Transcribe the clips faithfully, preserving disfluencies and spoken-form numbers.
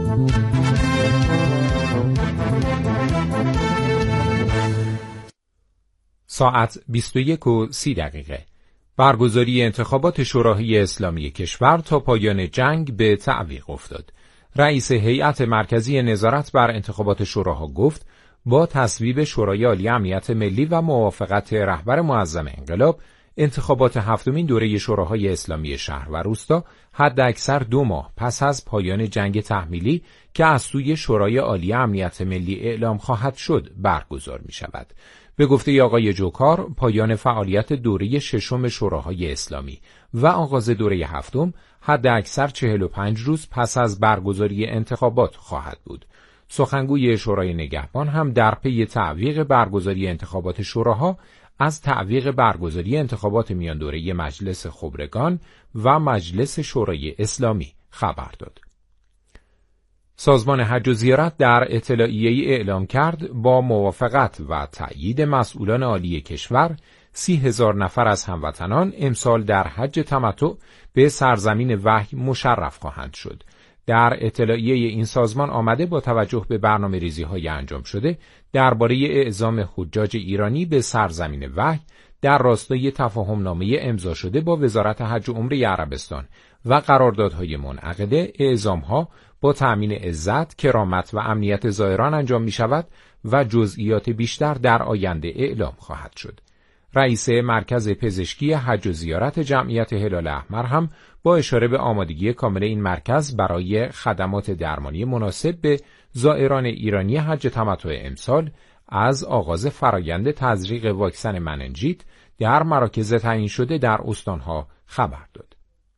ساعت بیست و یک و سی دقیقه. برگزاری انتخابات شورای اسلامی کشور تا پایان جنگ به تعویق افتاد. رئیس هیئت مرکزی نظارت بر انتخابات شوراها گفت با تصویب شورای عالی امنیت ملی و موافقت رهبر معظم انقلاب، انتخابات هفتمین دوره شوراهای اسلامی شهر و روستا حد اکثر دو ماه پس از پایان جنگ تحمیلی که از سوی شورای عالی امنیت ملی اعلام خواهد شد برگزار می شود. به گفته آقای جوکار، پایان فعالیت دوره ششم شوراهای اسلامی و آغاز دوره هفتم حد اکثر چهل و پنج روز پس از برگزاری انتخابات خواهد بود. سخنگوی شورای نگهبان هم در پی تعویق برگزاری انتخابات شوراها از تعویق برگزاری انتخابات میان دوره مجلس خبرگان و مجلس شورای اسلامی خبر داد. سازمان حج و زیارت در اطلاعیه‌ای اعلام کرد با موافقت و تأیید مسئولان عالی کشور، سی هزار نفر از هموطنان امسال در حج تمتع به سرزمین وحی مشرف خواهند شد. در اطلاعیه این سازمان آمده با توجه به برنامه ریزی های انجام شده درباره اعزام حجاج ایرانی به سرزمین وحی در راستای تفاهم نامه امضا شده با وزارت حج و عمره عربستان و قراردادهای منعقده، اعزامها با تأمین عزت، کرامت و امنیت زائران انجام می شود و جزئیات بیشتر در آینده اعلام خواهد شد. رئیس مرکز پزشکی حج و زیارت جمعیت هلال احمر هم با اشاره به آمادگی کامل این مرکز برای خدمات درمانی مناسب به زائران ایرانی حج تمتع امسال از آغاز فرایند تزریق واکسن مننژیت در مراکز تعیین شده در استانها خبر داد.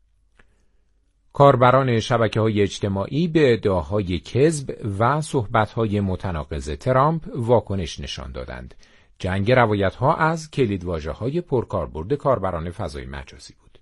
کاربران شبکه‌های اجتماعی به ادعاهای کذب و صحبت‌های متناقض ترامپ واکنش نشان دادند. جنگ روایت‌ها از کلیدواژه‌های پرکاربرد کاربران فضای مجازی بود.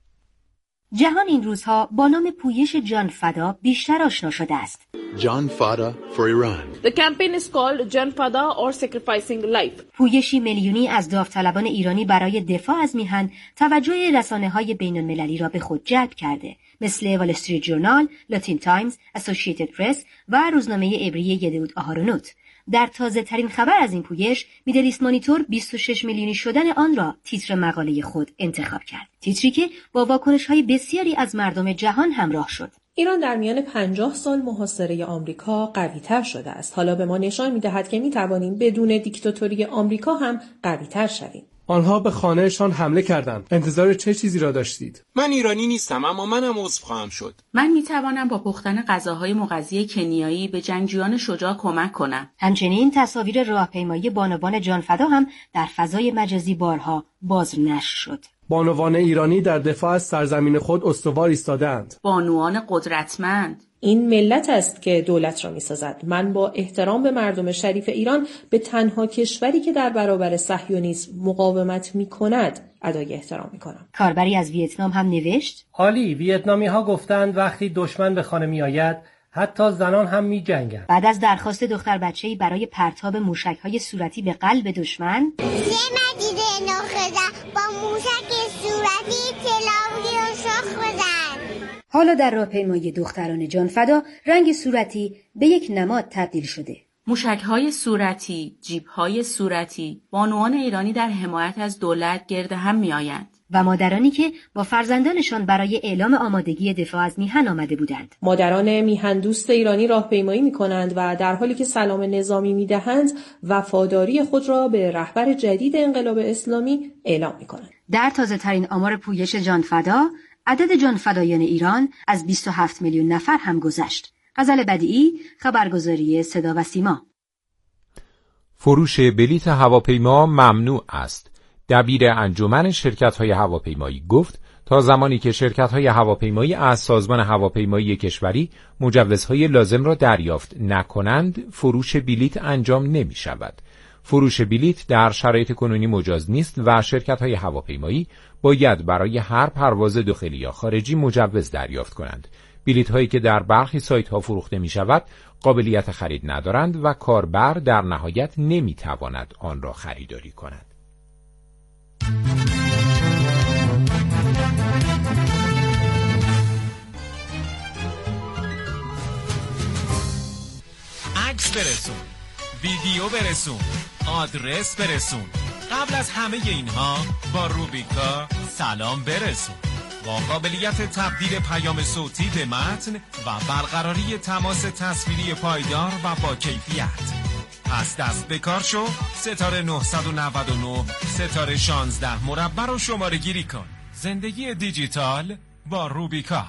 جهان این روزها با نام پویش جان فدا بیشتر آشنا شده است. John Fada for Iran. The campaign is called John Fada or Sacrificing Life. پویشی میلیونی از داوطلبان ایرانی برای دفاع از میهن توجه رسانه‌های بین‌المللی را به خود جلب کرده، مثل وال استریت جورنال، لاتین تایمز، اسوسییتد پرس و روزنامه عبری یدعوت آهارونوت. در تازه ترین خبر از این پویش، میدل ایست مانیتور بیست و شش میلیونی شدن آن را تیتر مقاله خود انتخاب کرد. تیتری که با واکنش‌های بسیاری از مردم جهان همراه شد. ایران در میان پنجاه سال محاصره آمریکا قوی‌تر شده است. حالا به ما نشان می‌دهد که می‌توانیم بدون دیکتاتوری آمریکا هم قوی‌تر شویم. آنها به خانهشان حمله کردند. انتظار چه چیزی را داشتید؟ من ایرانی نیستم، اما منم عضو خواهم شد. من میتوانم با پختن غذاهای مغذی کنیایی به جنگجویان شجاع کمک کنم. همچنین تصاویر راهپیمایی بانوان جان فدا هم در فضای مجازی بارها بازنشر شد. بانوان ایرانی در دفاع از سرزمین خود استوار ایستادند. بانوان قدرتمند. این ملت است که دولت را می‌سازد. من با احترام به مردم شریف ایران به تنها کشوری که در برابر صهیونیسم مقاومت می‌کند ادای احترام می‌کنم. کاربری از ویتنام هم نوشت: حالی ویتنامی‌ها گفتند وقتی دشمن به خانه می‌آید حتی زنان هم می‌جنگند. بعد از درخواست دختر بچه‌ای برای پرتاب موشک‌های صورتی به قلب دشمن، یه مدیده ناخدا با موشک صورتی تلاوی و شخ بزن. حالا در راهپیمایی دختران جان فدا رنگ صورتی به یک نماد تبدیل شده. موشک‌های صورتی، جیب‌های صورتی، بانوان ایرانی در حمایت از دولت گرد هم می‌آیند. و مادرانی که با فرزندانشان برای اعلام آمادگی دفاع از میهن آمده بودند. مادران میهن دوست ایرانی راهپیمایی می‌کنند و در حالی که سلام نظامی می‌دهند وفاداری خود را به رهبر جدید انقلاب اسلامی اعلام می‌کنند. در تازه‌ترین آمار پویش جان فدا، عدد جان فدایان ایران از بیست و هفت میلیون نفر هم گذشت. غزل بدیعی، خبرگزاری صدا و سیما. فروش بلیط هواپیما ممنوع است. دبیر انجمن شرکت‌های هواپیمایی گفت تا زمانی که شرکت‌های هواپیمایی از سازمان هواپیمایی کشوری مجوزهای لازم را دریافت نکنند، فروش بلیط انجام نمی‌شود. فروش بلیط در شرایط کنونی مجاز نیست و شرکت‌های هواپیمایی باید برای هر پرواز داخلی یا خارجی مجوز دریافت کنند. بلیط‌هایی که در برخی سایت‌ها فروخته می‌شود قابلیت خرید ندارند و کاربر در نهایت نمی‌تواند آن را خریداری کند. عکس برسون، ویدیو برسون، آدرس برسون. قبل از همه اینها با روبیکا سلام برسون، با قابلیت تبدیل پیام صوتی به متن و برقراری تماس تصویری پایدار و با کیفیت. پس دست به کار شو، ستاره نه نه نه ستاره شانزده مربع رو شماره گیری کن. زندگی دیجیتال با روبیکا.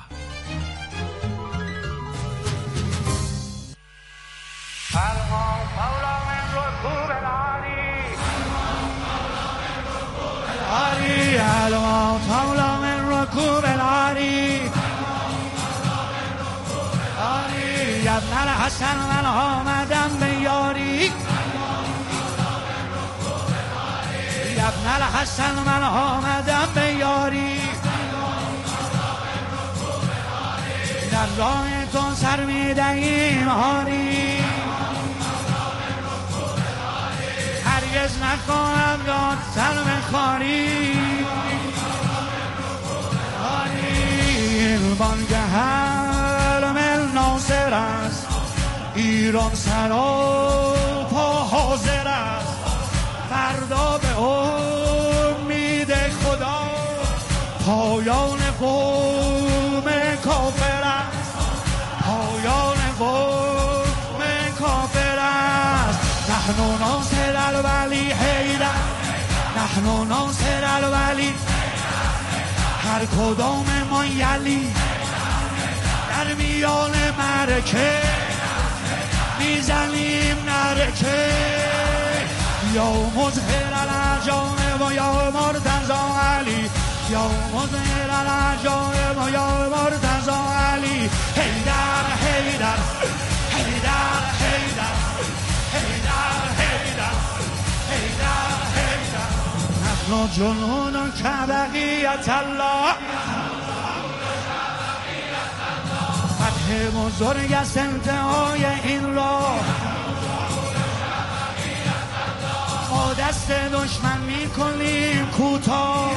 ابن الحسن من آمدم به یاری، ابن الحسن من آمدم به یاری، در راه تو سر میدهیم هاری، هرگز نخواهم داد سر به خاری، این بانگ حرم ناصر است، ایران سراپا حاضر است، فردا به امید خدا پایان قوم کافر است، پایان قوم کافر است. نحن ناصر الولی حیدر، نحن ناصر الولی، هر کدام ما یلی در میان مرکه میزنیم نرکه، یا مظهر العجایب و یا مرتضی علی، یا مظهر العجایب و یا مرتضی علی. حیدر حیدر حیدر حیدر حیدر حیدر حیدر حیدر. نحن جنود کبقیت الله، فتح بزرگ است انتهای این راه، ما دست دشمن میکنیم کوتاه،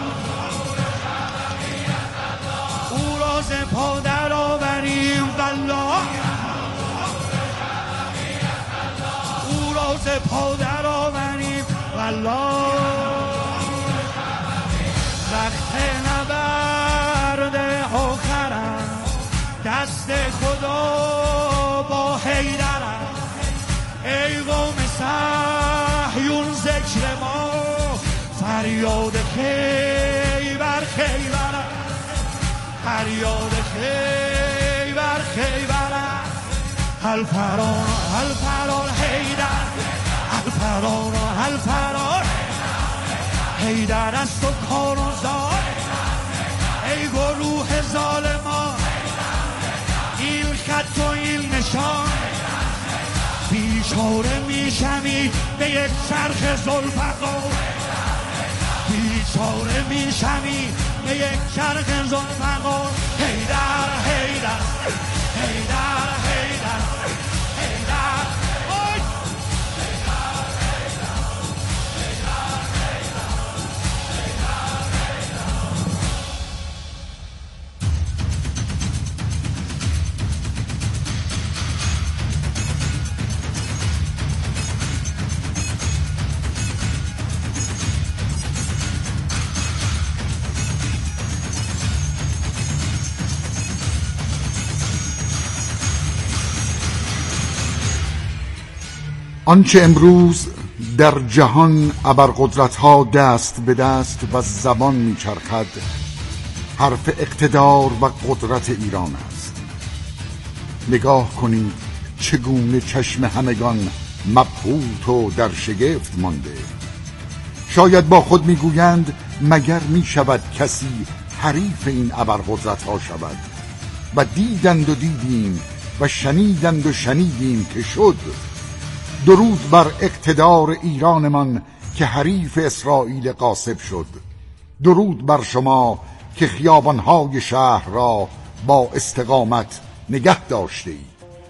او را ز پا در آوریم والله، او را ز پا در آوریم والله. وقت نبرد آخر است، دست خدا با حیدر است، ای قوم صهیون ذکر ما فریاد خیبر خیبر است، فریاد خیبر خیبر است. الفرار الفرار حیدر، الفرار الفرار حیدر است و کار و زار، ای گروه ظالمان این خط و این نشان، بیچاره میشمی به یک چرخ ذوالفقار، بیچاره میشمی به یک چرخ ذوالفقار. حیدر حیدر حیدر حیدر حیدر وای آنچه امروز در جهان ابرقدرت‌ها دست به دست و زبان می‌چرخد، حرف اقتدار و قدرت ایران است. نگاه کنید چگونه چشم همگان مبهوت و در شگفت مانده. شاید با خود می‌گویند مگر می‌شود کسی حریف این ابرقدرت‌ها شود؟ و دیدند و دیدیم و شنیدند و شنیدیم که شد. درود بر اقتدار ایرانمان که حریف اسرائیل غاصب شد. درود بر شما که خیابانهای شهر را با استقامت نگه داشته اید.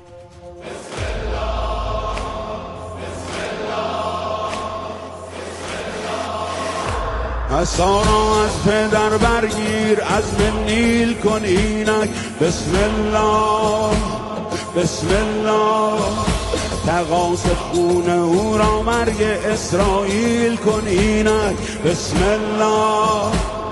عصا را از پدر برگیر، عزم نیل کن اینک. بسم الله بسم الله تقاس خون او را مرگ اسرائیل کن اینک. بسم الله.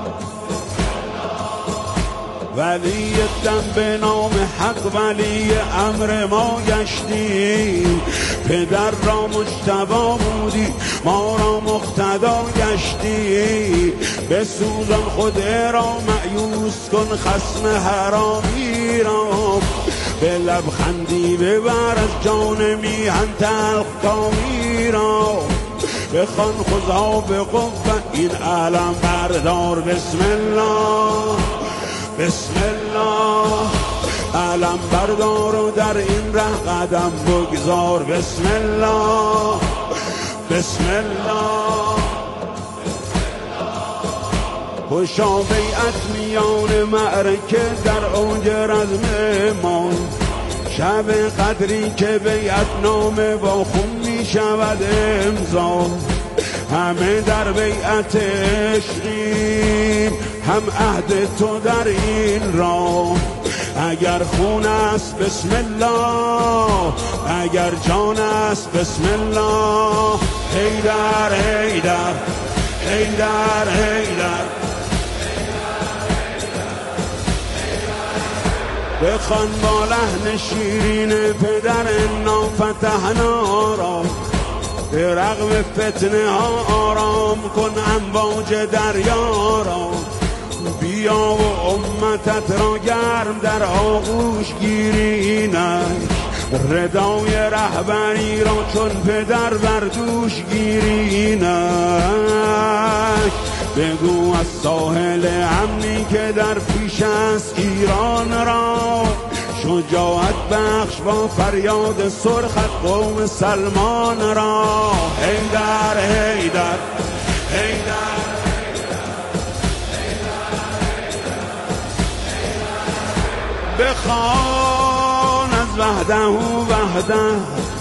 ولی دم به نام حق ولی امر ما گشتی، پدر را مجتبی بودی ما را مقتدا گشتی. بسوزان خود را مأیوس کن خصم حرامی را، به لبخندی ببر از جان میهن تلخ کامی را. بخوان خدا به قوت این علم بردار. بسم الله بسم الله. علم بردار و در این ره قدم بگذار. بسم الله بسم الله. خوشا بیعت میان معرکه در اوج رزم ما، شب قدری که بیعت نامه با خون می شود امضا. همه در بیعت عشقیم هم عهد تو در این راه. اگر خون است بسم الله، اگر جان است بسم الله. حیدر حیدر حیدر حیدر. بخوان با لحن شیرین پدر نافتحنا را، به رغم فتنه ها آرام کن امواج دریا را. بیا و امتت را گرم در آغوش گیرینک، ردای رهبری را چون پدر بر دوش گیرینک. بگو از ساحل امنی که در پیش است ایران را، شجاعت بخش با فریاد سرخت قوم سلمان را. حیدر حیدر حیدر. بخوان از وحده وحده،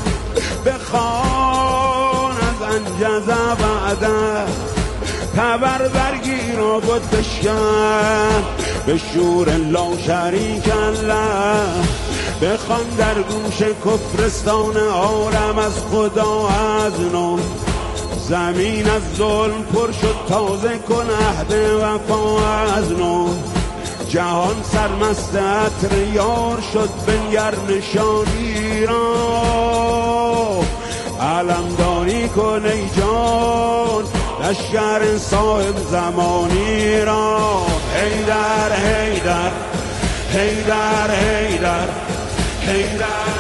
بخوان از انجز وعده. تبر برگیر و بود بشکن به شور لا شریک الله. بخوان در گوش کفرستان عالم از خدا از نو. زمین از ظلم پر شد تازه کن عهد وفا از نو. جهان سرمست عطر یار شد بنگر نشانی را. علمداری کن ای جان لشکر صاحب زمانی را. حیدر حیدر حیدر حیدر حیدر.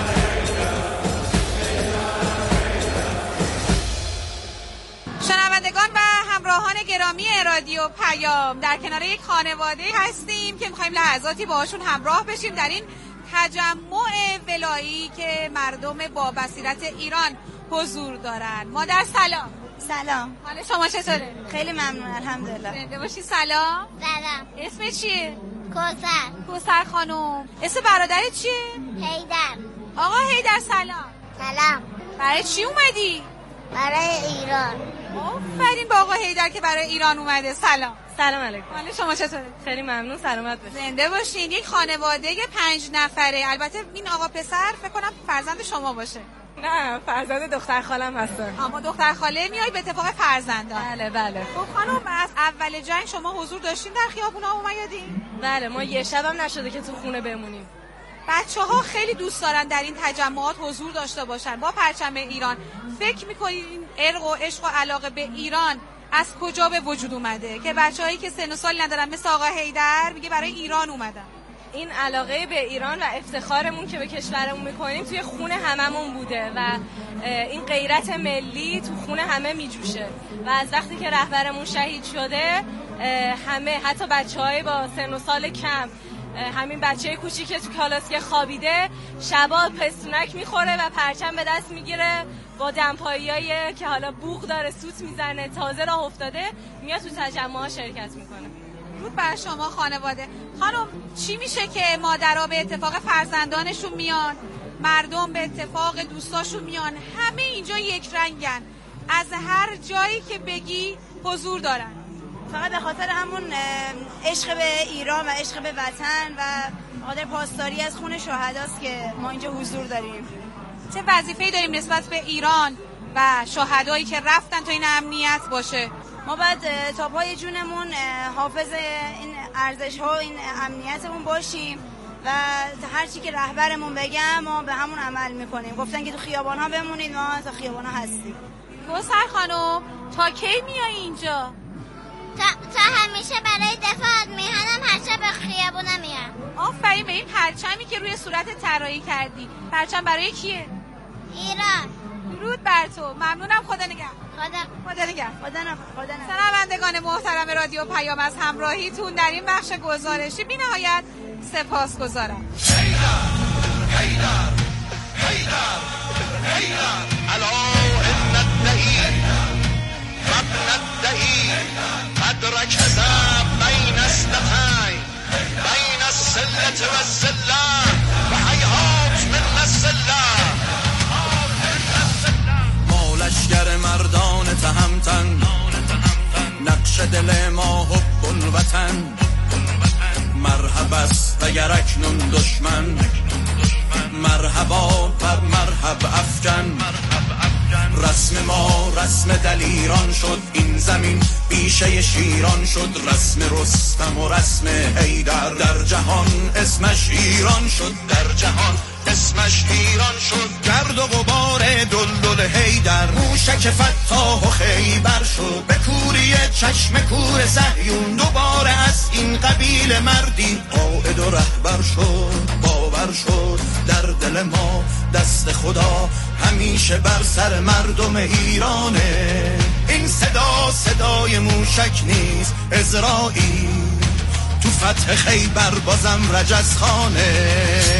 شنوندگان و همراهان گرامی رادیو پیام، در کنار یک خانواده هستیم که می‌خوایم لحظاتی باهاشون همراه بشیم در این تجمع ولایی که مردم با بصیرت ایران حضور دارن. مادر سلام. سلام. حال شما چطوره؟ خیلی ممنون الحمدلله. زنده باشی. سلام. سلام. اسم چیه؟ کوثر. کوثر خانم. اسم برادرت چیه؟ حیدر. آقا حیدر سلام. سلام. برای چی اومدی؟ برای ایران. آفرین با آقا حیدر که برای ایران اومده. سلام. سلام علیکم. حال شما چطوره؟ خیلی ممنون. سلامت باشید. زنده باشین. یک خانواده پنج نفره. البته این آقا پسر فکر کنم فرزند شما باشه. نه فرزند دختر خالم هستن. اما دختر خاله میای به اتفاق فرزندان. بله بله. خب خانم از اول جنگ شما حضور داشتین در خیابونا اومدین؟ بله ما یه شبم نشده که تو خونه بمونیم. بچه‌ها خیلی دوست دارن در این تجمعات حضور داشته باشن با پرچم ایران. فکر می‌کنید این ارق و عشق و علاقه به ایران از کجا به وجود اومده که بچه‌هایی که سن و سال ندارن مثل آقا حیدر میگه برای ایران اومدن؟ این علاقه به ایران و افتخارمون که به کشورمون میکنیم توی خون هممون بوده و این غیرت ملی تو خون همه میجوشه و از وقتی که رهبرمون شهید شده همه حتی بچه‌های با سن و سال کم، همین بچه کوچیک که تو کلاس که خوابیده شبا پستونک میخوره و پرچم به دست میگیره با دمپاییایی که حالا بوق داره سوت میزنه تازه راه افتاده میاد تو تجمع‌ها شرکت میکنه. درود بر شما خانواده. خانم چی میشه که مادرها به اتفاق فرزندانشون میان، مردم به اتفاق دوستاشون میان، همه اینجا یک رنگن، از هر جایی که بگی حضور دارن؟ فقط به خاطر همون عشق به ایران و عشق به وطن و قادر پاسداری از خون شهداست که ما اینجا حضور داریم. چه وظیفه‌ای داریم نسبت به ایران و شهدایی که رفتن تا این امنیت باشه؟ ما باید تا پای جونمون حافظ این ارزش‌ها و این امنیتمون باشیم و هر چی که رهبرمون بگه ما به همون عمل میکنیم. گفتن که تو خیابان‌ها بمونید، ما تا خیابان‌ها هستیم. کوثر خانم تا کی میای اینجا؟ تا, تا همیشه برای دفاع از میهنم هر شب به خیابونا میام. آفرین به این پرچمی که روی صورت طراحی کردی. پرچم برای کیه؟ ایران. درود بر تو. ممنونم. خدا نگهدار. خدا خدا نگهدار. خدا نگهدار. خدا نگهدار. شنوندگان محترم رادیو پیام از همراهیتون در این بخش گزارشی بی نهایت سپاسگزارم. حیدر حیدر حیدر حیدر الا ان الدهی ابن الدهی قد رکز بین اصلتین بین السلة و الزلة و حیات من السلة. ما لشکر مردان تهمتن، نقش دل ما حب الوطن. مرحب است اگر اکنون دشمن، مرحبا بر مرحب افکن. رسم ما رسم دلیران شد، این زمین بیشه شیران شد. رسم رستم و رسم حیدر در جهان اسمش ایران شد، در جهان اسمش ایران شد. گرد و غبار دلدل حیدر موشک فتاح و خیبر شد. به کوری چشم کور صهیون دوباره از این قبیل مردی قائد و رهبر شد. باور شد در دل ما دست خدا همیشه بر سر مردم ایرانه. این صدا صدای موشک نیست عزرائیل، تو فتح خیبر بازم رجزخانه.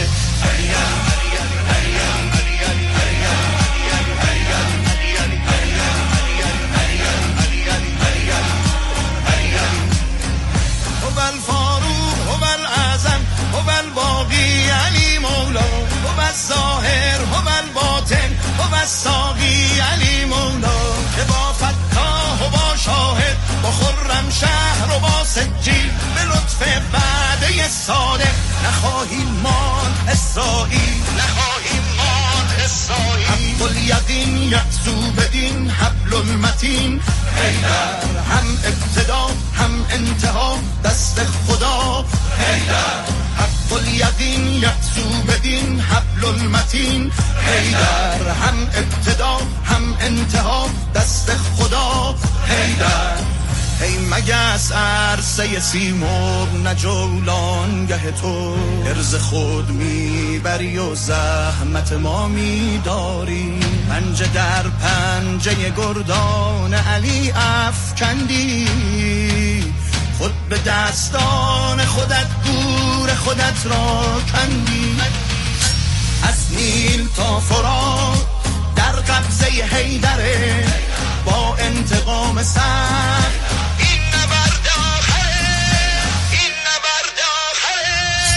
هو الفاروق هو الاعظم هو الباقی علی مولا هو الظاهر هو الباطن هو الساقی علی مولا. که با فتاح و با شاهد با خرم شهر و با سجیل به لطف وعده صادق نخواهیم ماند اسرائیل، نخواهیم ماند اسرائیل. حق الیقین یعزو بدین حبل المتین حیدر، هم ابتدا هم انتها دست خدا حیدر. حق الیقین یعزو بدین حبل المتین حیدر، هم ابتدا هم انتها دست خدا حیدر. ای مگس عرصه سیمرغ نه جولانگه تو، عرض خود میبری و زحمت ما میداری. پنجه در پنجه گردان علی افکندی، خود به دستان خودت گور خودت را کندی. از نیل تا فرات در قبضه حیدره، با انتقام سر این نبرد آخره، این نبرد آخره.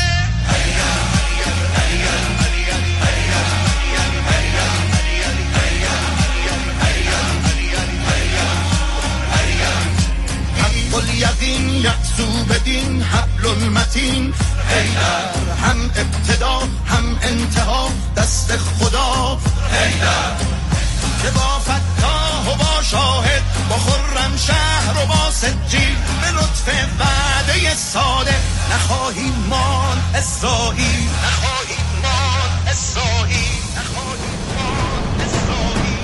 حق الیقین یعزو بدین حبل المتین حیدر، هم ابتدا هم انتها دست خدا حیدر. که با فتاح و با شاهد با خرم شهر و با سجیل به لطف وعده صادق نخواهیم ماند اسرائیل، نخواهیم ماند اسرائیل، نخواهیم ماند اسرائیل.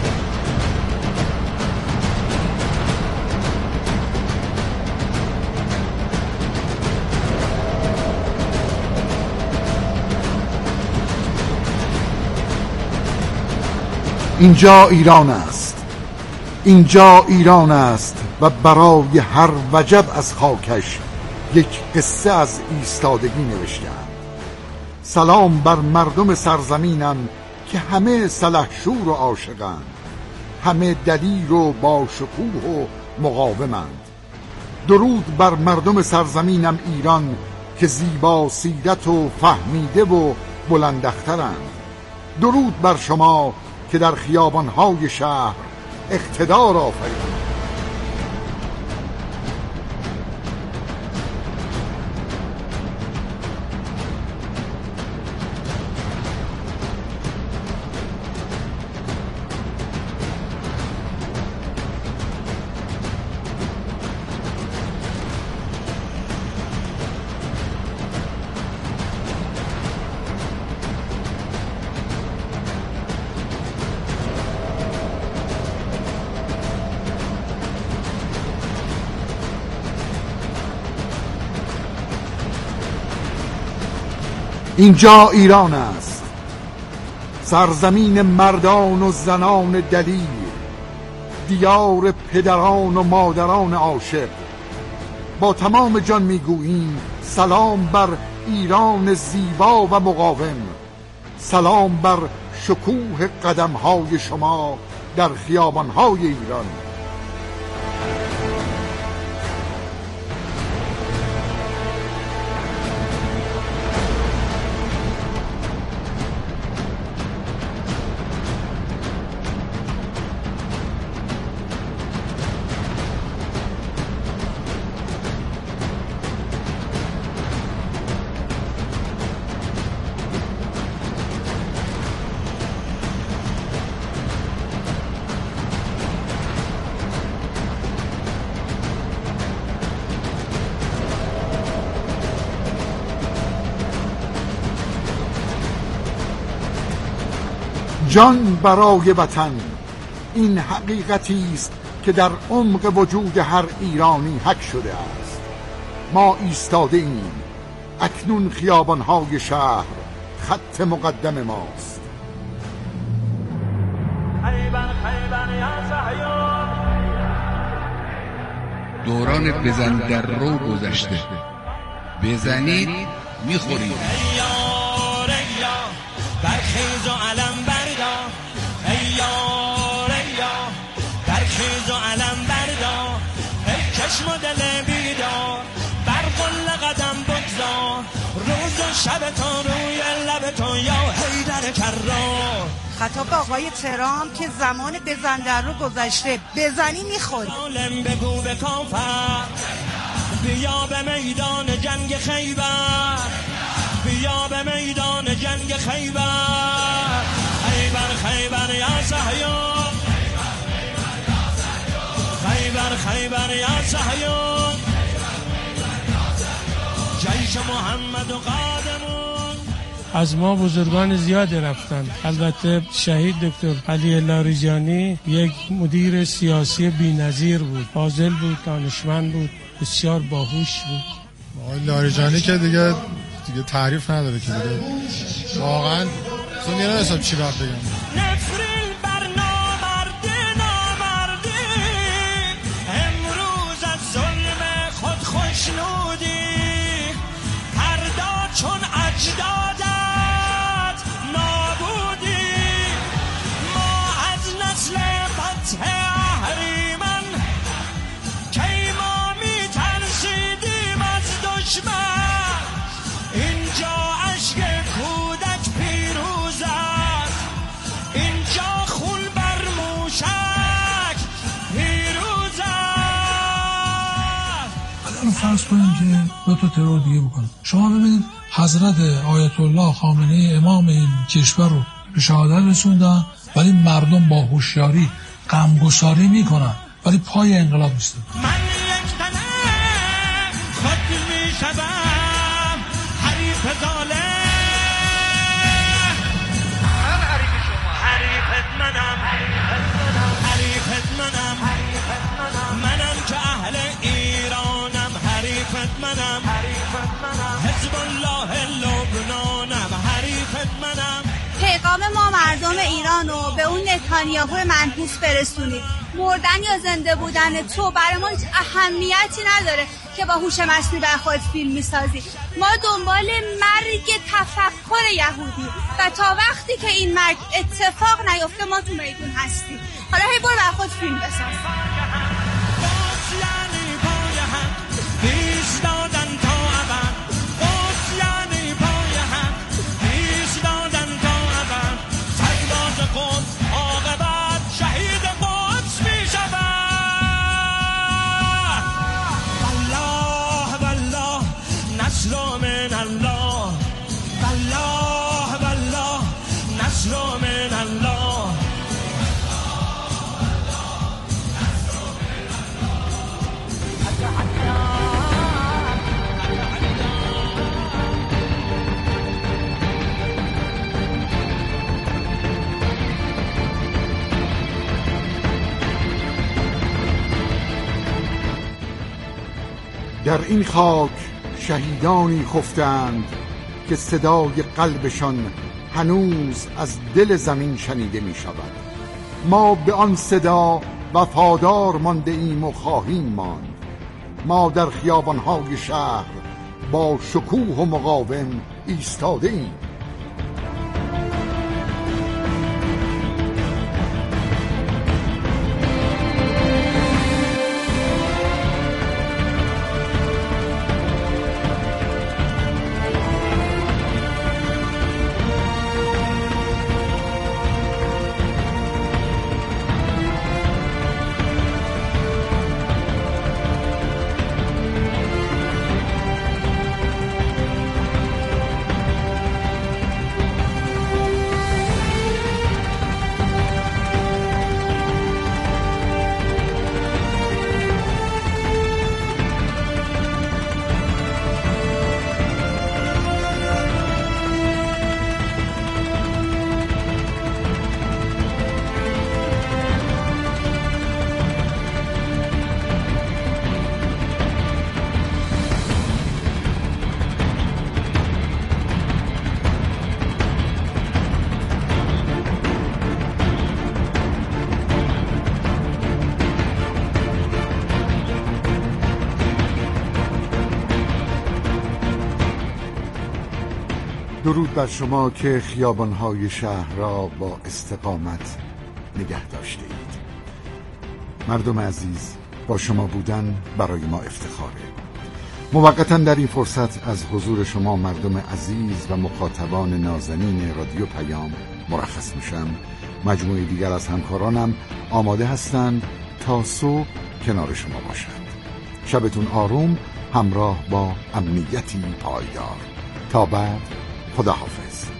اینجا ایران است، اینجا ایران است و برای هر وجب از خاکش یک قصه از ایستادگی نوشتم. سلام بر مردم سرزمینم که همه سلحشور و عاشقند، همه دلیر و با شکوه و مقاومند. درود بر مردم سرزمینم ایران که زیبا سیرت و فهمیده و بلندخترند. درود بر شما که در خیابان‌های شهر اقتدار آفرید. اینجا ایران است، سرزمین مردان و زنان دلیر، دیار پدران و مادران عاشق. با تمام جان میگوییم سلام بر ایران زیبا و مقاوم، سلام بر شکوه قدم‌های شما در خیابان‌های ایران. جان برای وطن، این حقیقتی است که در عمق وجود هر ایرانی حک شده است. ما ایستاده ایم، اکنون خیابان‌های شهر خط مقدم ماست. دوران بزن در رو گذشته، بزنید میخورید. برخیز و علم بردار، ای یار ای یار، برخیز و علم بردار، ای چشم و دل بیدار، بر قل قدم بگذار، روز و شب تو روی لب تو یا حیدر کرار. خطاب آقای ترامپ که زمان بزن در رو گذشته، بزنی میخوری. عالم بگو به کافر، بیا به میدان جنگ خیبر، بیا به میدان جنگ خیبر، خیبر خیبر یا صهیون، خیبر خیبر یا صهیون، جیش محمد و قادمون. از ما بزرگان زیاد رفتن، البته شهید دکتر علی لاریجانی یک مدیر سیاسی بی‌نظیر بود، فاضل بود، دانشمند بود، بسیار باهوش بود. آقای لاریجانی که دیگه دیگه تعریف نداره که دیگه واقعا تو نمی‌دونم چی باید بگم. نفرین بر نامردی نامردی، امروز از ظلم خود خوشنودی، فردا چون اجدادت نابودی، ما از نسل فتح اهریمن کی ما می‌ترسیدیم از دشمن. اینجا عشق کودک پیروز است، اینجا خون بر موشک پیروز است. الان فرض کنیم که دو تا ترور دیگه بکنن. شما ببینید حضرت آیت الله خامنه‌ای امام این کشور رو به شهادت رسوندن، ولی مردم با هوشیاری غمگساری میکنن، ولی پای انقلاب نیستن. من یک تنه خود میشدم حریف ظالم، من حریف شما، حریفت منم، حریفت منم، منم که اهل ایرانم، حریفت منم، حزب الله لبنانم، حریفت منم. پیغام ما مردم ایران رو به اون نتانیاهو منحوس برسونید. مردن یا زنده بودن تو برای ما هیچ اهمیتی نداره که با هوش مصنوعی بر خود فیلم میسازی. ما دنبال مرگ تفکر یهودی و تا وقتی که این مرگ اتفاق نیفته ما تو میدون هستیم. حالا هی برو بر خود فیلم بساز. در این خاک شهیدانی خفتند که صدای قلبشان هنوز از دل زمین شنیده می شود. ما به آن صدا وفادار مانده ایم و خواهیم ماند. ما در خیابان‌های شهر با شکوه و مقاوم ایستاده ایم. درود بر شما که خیابان‌های شهر را با استقامت نگه داشته اید. مردم عزیز، با شما بودن برای ما افتخاره. موقتاً در این فرصت از حضور شما مردم عزیز و مخاطبان نازنین رادیو پیام مرخص میشم. مجموعه دیگر از همکارانم آماده هستند تا صبح کنار شما باشند. شبتون آروم همراه با امنیتی پایدار. تا بعد، خداحافظ.